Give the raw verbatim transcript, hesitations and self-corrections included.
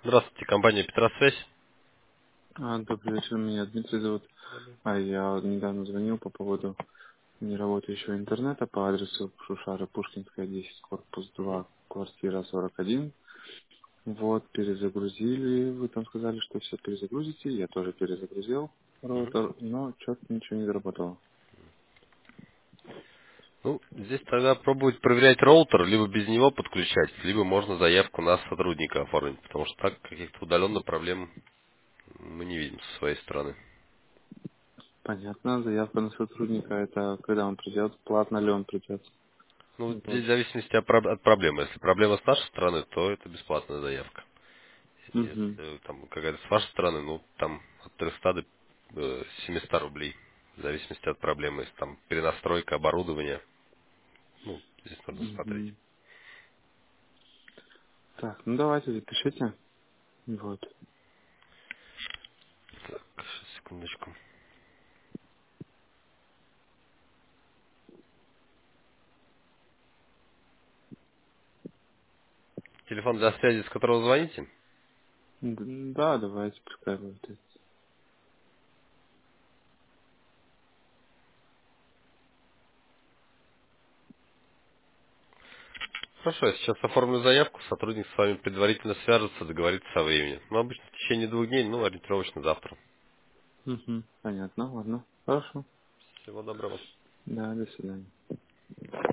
Здравствуйте, компания Петросвязь. А, добрый вечер, меня Дмитрий зовут. А я недавно звонил по поводу неработающего интернета по адресу Шушара Пушкинская, десять, корпус два, квартира сорок один. Вот, перезагрузили, вы там сказали, что все перезагрузите, я тоже перезагрузил Мгм. роутер, но что-то ничего не заработало. Ну, здесь тогда пробовать проверять роутер, либо без него подключать, либо можно заявку на сотрудника оформить, потому что так каких-то удаленно проблем мы не видим со своей стороны. Понятно, заявка на сотрудника, это когда он придет, платно ли он придет. Ну, вот Вот. здесь в зависимости от, проб- от проблемы. Если проблема с нашей стороны, то это бесплатная заявка. Угу, Если там какая-то с вашей стороны, ну, там от трехсот до э, семисот рублей, в зависимости от проблемы. Если там перенастройка оборудования, ну, здесь нужно смотреть. угу. Так, ну давайте запишите. Вот. Так, сейчас, секундочку. Телефон для связи, с которого звоните? Д- Да, давайте, пускай будет. Хорошо, я сейчас оформлю заявку, сотрудник с вами предварительно свяжется, договорится со временем. Ну, обычно в течение двух дней, ну, ориентировочно завтра. Угу. Понятно, ладно. Хорошо. Всего доброго. Да, до свидания.